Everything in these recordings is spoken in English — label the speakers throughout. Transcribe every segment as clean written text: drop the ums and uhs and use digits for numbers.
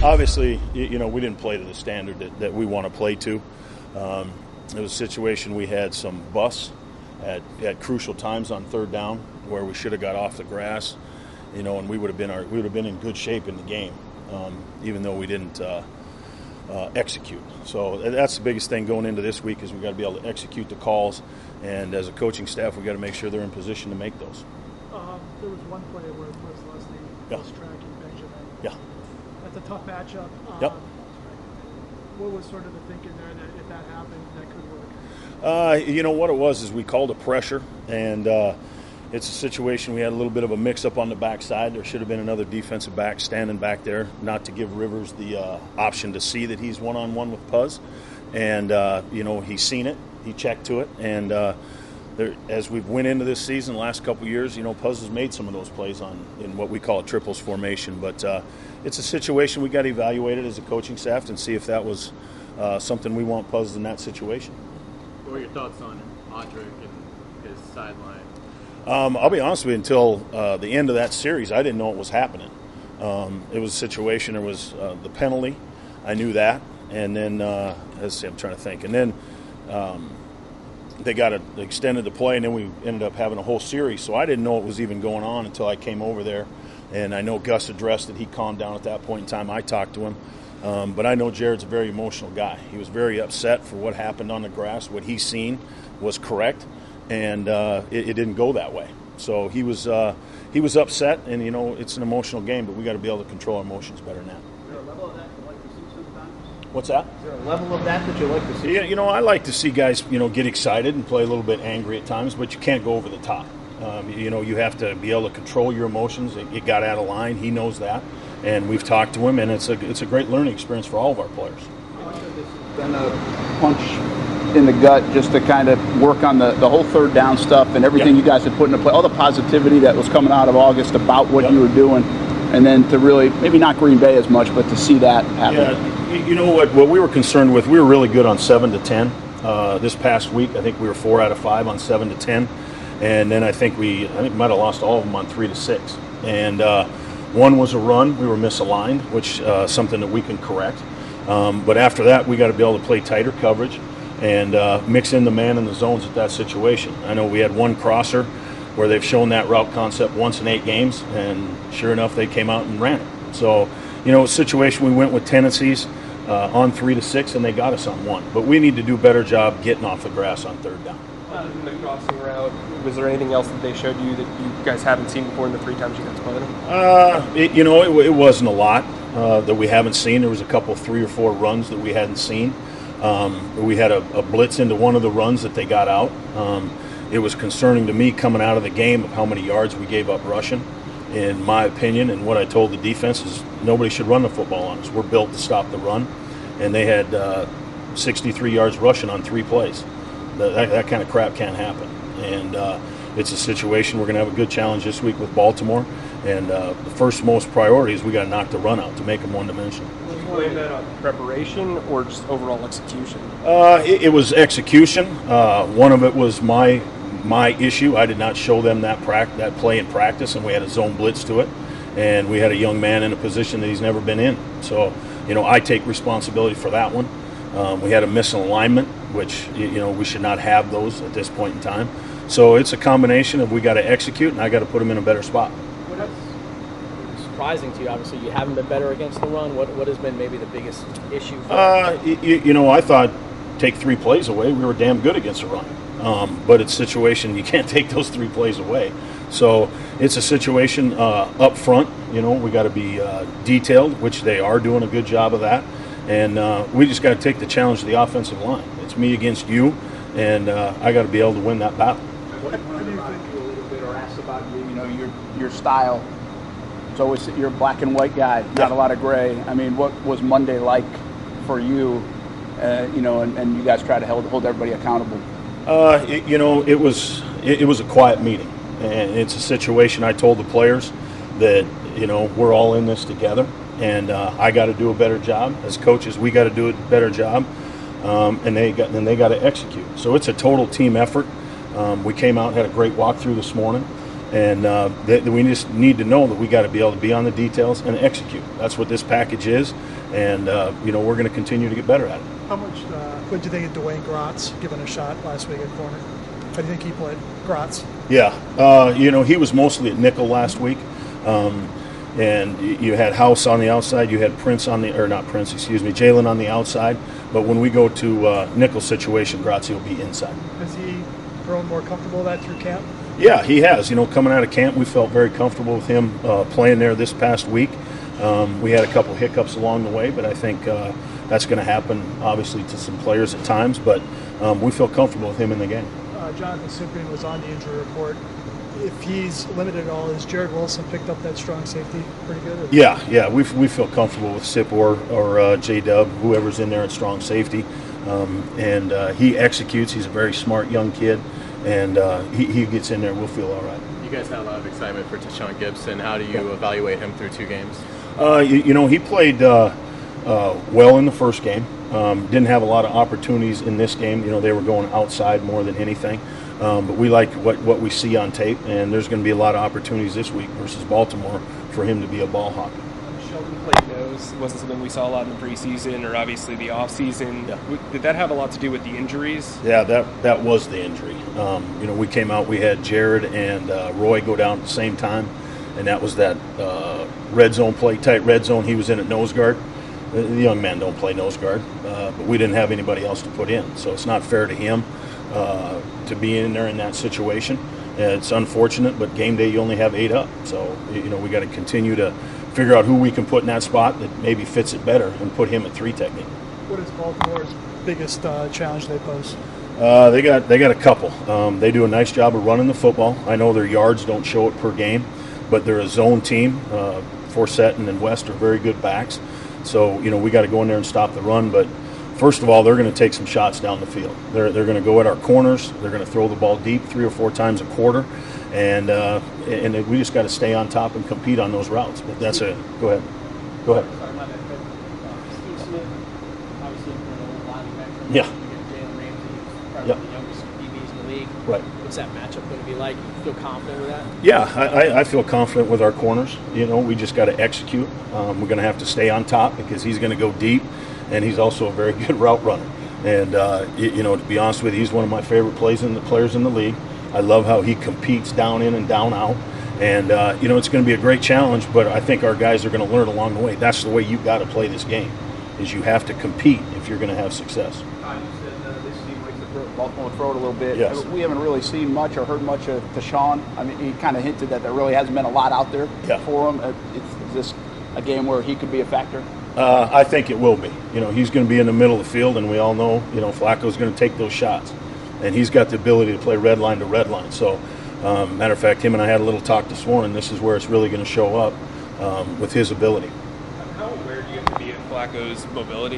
Speaker 1: Obviously, we didn't play to the standard that we want to play to. It was a situation we had some busts at crucial times on third down where we should have got off the grass, and we would have been in good shape in the game, even though we didn't execute. So that's the biggest thing going into this week is we got to be able to execute the calls, and as a coaching staff, we got to make sure they're in position to make those.
Speaker 2: There was one play where it was Leslie was tracking Benjamin.
Speaker 1: Yeah.
Speaker 2: That's a tough matchup.
Speaker 1: Yep.
Speaker 2: What was sort of the thinking there that if that happened, that could work?
Speaker 1: What it was is we called a pressure, and it's a situation we had a little bit of a mix-up on the backside. There should have been another defensive back standing back there, not to give Rivers the option to see that he's one-on-one with Puz. And, he's seen it. He checked to it. And as we've went into this season, the last couple of years, Puz has made some of those plays in what we call a triples formation. But it's a situation we got to evaluate it as a coaching staff and see if that was something we want Puz in that situation.
Speaker 3: What were your thoughts on Audric and his sideline?
Speaker 1: I'll be honest with you, until the end of that series, I didn't know what was happening. It was a situation, there was the penalty. I knew that. And then, I'm trying to think. And then they extended the play, and then we ended up having a whole series. So I didn't know what was even going on until I came over there. And I know Gus addressed it. He calmed down at that point in time. I talked to him. But I know Jared's a very emotional guy. He was very upset for what happened on the grass. What he's seen was correct, and it didn't go that way. So he was upset, and it's an emotional game, but we got to be able to control our emotions better than that.
Speaker 4: Is there a level of that you like to see sometimes?
Speaker 1: What's that?
Speaker 4: Is there a level of that you like to see?
Speaker 1: Yeah, I like to see guys get excited and play a little bit angry at times, but you can't go over the top. You have to be able to control your emotions. It got out of line. He knows that. And we've talked to him, and it's a great learning experience for all of our players.
Speaker 4: Been a punch in the gut just to kind of work on the whole third down stuff and everything you guys had put into play, all the positivity that was coming out of August about what you were doing, and then to really, maybe not Green Bay as much, but to see that happen.
Speaker 1: Yeah, what we were concerned with, we were really good on 7 to 10. This past week, I think we were 4 out of 5 on 7 to 10. And then I think we might have lost all of them on 3 to 6. And one was a run. We were misaligned, which something that we can correct. But after that, we got to be able to play tighter coverage and mix in the man in the zones at that situation. I know we had one crosser where they've shown that route concept once in 8 games, and sure enough, they came out and ran it. So, a situation we went with tendencies on 3 to 6, and they got us on 1. But we need to do a better job getting off the grass on third down.
Speaker 5: In the crossing route, was there anything else that they showed you that you guys haven't seen before in the 3 times you guys played them?
Speaker 1: It wasn't a lot that we haven't seen. There was a couple, 3 or 4 runs that we hadn't seen. We had a blitz into one of the runs that they got out. It was concerning to me coming out of the game of how many yards we gave up rushing. In my opinion, and what I told the defense is nobody should run the football on us. We're built to stop the run, and they had 63 yards rushing on 3 plays. That kind of crap can't happen. And it's a situation we're going to have a good challenge this week with Baltimore. And the first most priority is we got to knock the run out to make them one-dimensional.
Speaker 5: Did you blame that on preparation or just overall execution?
Speaker 1: It was execution. One of it was my issue. I did not show them that play in practice, and we had a zone blitz to it. And we had a young man in a position that he's never been in. So, I take responsibility for that one. We had a misalignment, which, we should not have those at this point in time. So it's a combination of we got to execute, and I got to put them in a better spot.
Speaker 6: What's surprising to you? Obviously, you haven't been better against the run. What has been maybe the biggest issue?
Speaker 1: I thought take 3 plays away, we were damn good against the run. But it's a situation you can't take those 3 plays away. So it's a situation up front. We got to be detailed, which they are doing a good job of that. And we just got to take the challenge to the offensive line. It's me against you, and I got to be able to win that battle.
Speaker 4: What do you think a little bit, or ask about your style? It's always you're a black and white guy, not a lot of gray. I mean, what was Monday like for you? And you guys try to hold everybody accountable.
Speaker 1: It was a quiet meeting, and it's a situation I told the players that we're all in this together. And I got to do a better job as coaches. We got to do a better job, and they got to execute. So it's a total team effort. We came out and had a great walkthrough this morning, And we just need to know that we got to be able to be on the details and execute. That's what this package is, and we're going to continue to get better at it.
Speaker 2: How much, what do you think of Dwayne Gratz giving a shot last week at corner? How do you think he played, Gratz?
Speaker 1: Yeah, he was mostly at nickel last week. And you had House on the outside, you had Jalen on the outside. But when we go to nickel situation, Gratz will be inside.
Speaker 2: Has he grown more comfortable with that through camp?
Speaker 1: Yeah, he has. Coming out of camp, we felt very comfortable with him playing there this past week. We had a couple hiccups along the way, but I think that's going to happen, obviously, to some players at times. But we feel comfortable with him in the game.
Speaker 2: Jonathan Cyprian was on the injury report. If he's limited at all, has Jared Wilson picked up that strong safety pretty good? Or?
Speaker 1: Yeah, we feel comfortable with Sip or J-Dub, whoever's in there at strong safety. And he executes. He's a very smart young kid, and he gets in there. We'll feel all right.
Speaker 3: You guys had a lot of excitement for Tashawn Gibson. How do you evaluate him through 2 games?
Speaker 1: He played well in the first game. Didn't have a lot of opportunities in this game. They were going outside more than anything. But we like what we see on tape, and there's going to be a lot of opportunities this week versus Baltimore for him to be a ball hawk.
Speaker 5: Shelton played nose. It wasn't something we saw a lot in the preseason or obviously the offseason. Yeah. Did that have a lot to do with the injuries?
Speaker 1: Yeah, that was the injury. We came out, we had Jared and Roy go down at the same time, and that was that red zone play, tight red zone. He was in at nose guard. The young men don't play nose guard, but we didn't have anybody else to put in, so it's not fair to him to be in there in that situation. It's unfortunate, but game day you only have 8 up, so we got to continue to figure out who we can put in that spot that maybe fits it better and put him at 3 technique.
Speaker 2: What is Baltimore's biggest challenge they pose?
Speaker 1: They got a couple. They do a nice job of running the football. I know their yards don't show it per game, but they're a zone team. Forsett and West are very good backs, so we got to go in there and stop the run. But first of all, they're going to take some shots down the field. They're going to go at our corners. They're going to throw the ball deep 3 or 4 times a quarter, and we just got to stay on top and compete on those routes. But that's it. Go ahead.
Speaker 6: Sorry, my bad. Steve Smith, obviously an old linebacker.
Speaker 1: Yeah.
Speaker 6: Jalen Ramsey, probably
Speaker 1: Yep.
Speaker 6: one of the youngest DBs in the league.
Speaker 1: Right.
Speaker 6: What's that matchup going to be like? You feel confident with that?
Speaker 1: Yeah, I feel confident with our corners. We just got to execute. We're going to have to stay on top because he's going to go deep, and he's also a very good route runner. And to be honest with you, he's one of my favorite players in the league. I love how he competes down in and down out. And it's going to be a great challenge, but I think our guys are going to learn along the way. That's the way you've got to play this game, is you have to compete if you're going to have success.
Speaker 4: You said this team likes to Baltimore throw it a little bit.
Speaker 1: Yes.
Speaker 4: We haven't really seen much or heard much of Tashawn. I mean, he kind of hinted that there really hasn't been a lot out there for him. Is this a game where he could be a factor?
Speaker 1: I think it will be. He's going to be in the middle of the field, and we all know, Flacco's going to take those shots. And he's got the ability to play red line to red line. So, matter of fact, him and I had a little talk this morning. This is where it's really going to show up with his ability.
Speaker 5: How aware do you have to be of Flacco's mobility?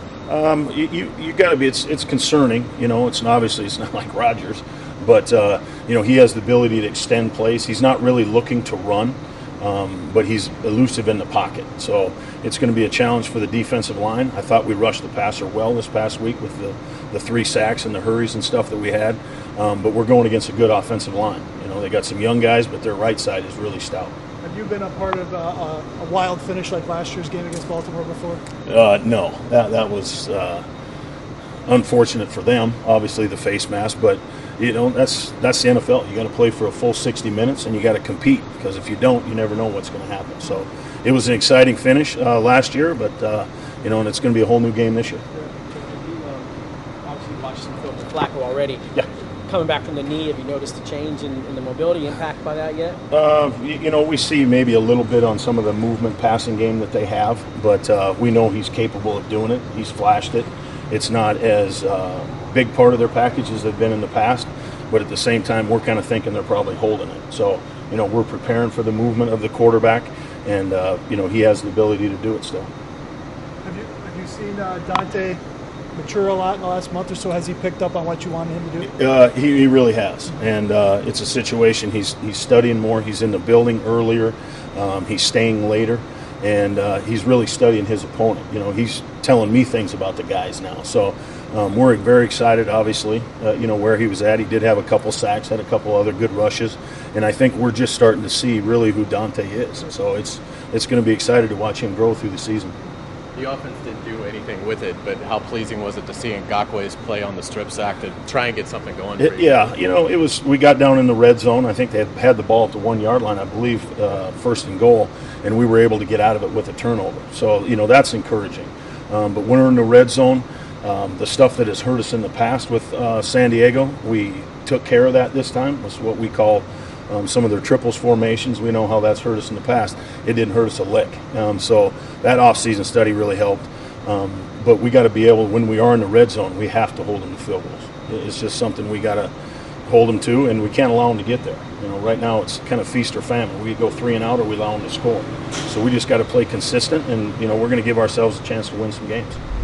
Speaker 1: You got to be. It's concerning. It's not like Rodgers, but he has the ability to extend plays. He's not really looking to run, but he's elusive in the pocket. So it's going to be a challenge for the defensive line. I thought we rushed the passer well this past week with the 3 sacks and the hurries and stuff that we had. But we're going against a good offensive line. They got some young guys, but their right side is really stout.
Speaker 2: Have you been a part of a wild finish like last year's game against Baltimore before?
Speaker 1: No, that was unfortunate for them. Obviously, the face mask, but that's the NFL. You got to play for a full 60 minutes, and you got to compete, because if you don't, you never know what's going to happen. So it was an exciting finish last year, but and it's going to be a whole new game this year.
Speaker 6: You obviously watched some film with Flacco already.
Speaker 1: Yeah.
Speaker 6: Coming back from the knee, have you noticed a change in the mobility impact by that yet?
Speaker 1: We see maybe a little bit on some of the movement passing game that they have, but we know he's capable of doing it. He's flashed it. It's not as big part of their package as they've been in the past, but at the same time, we're kind of thinking they're probably holding it. So, we're preparing for the movement of the quarterback, and, he has the ability to do it still.
Speaker 2: Have you seen Dante mature a lot in the last month or so? Has he picked up on what you wanted him to do?
Speaker 1: He really has, and it's a situation. He's studying more. He's in the building earlier. He's staying later, and he's really studying his opponent. He's telling me things about the guys now. So We're very excited, obviously, where he was at. He did have a couple sacks, had a couple other good rushes, and I think we're just starting to see really who Dante is. So it's going to be exciting to watch him grow through the season.
Speaker 3: The offense didn't do anything with it, but how pleasing was it to see Ngakwe's play on the strip sack to try and get something going? For you?
Speaker 1: Yeah, it was. We got down in the red zone. I think they had the ball at the 1 yard line, I believe, first and goal, and we were able to get out of it with a turnover. So that's encouraging. But when we're in the red zone, the stuff that has hurt us in the past with San Diego, we took care of that this time. It's what we call some of their triples formations. We know how that's hurt us in the past. It didn't hurt us a lick. So that off-season study really helped. But we got to be able, when we are in the red zone, we have to hold them to field goals. It's just something we got to hold them to, and we can't allow them to get there. Right now it's kind of feast or famine. We go 3 and out, or we allow them to score. So we just got to play consistent, and we're going to give ourselves a chance to win some games.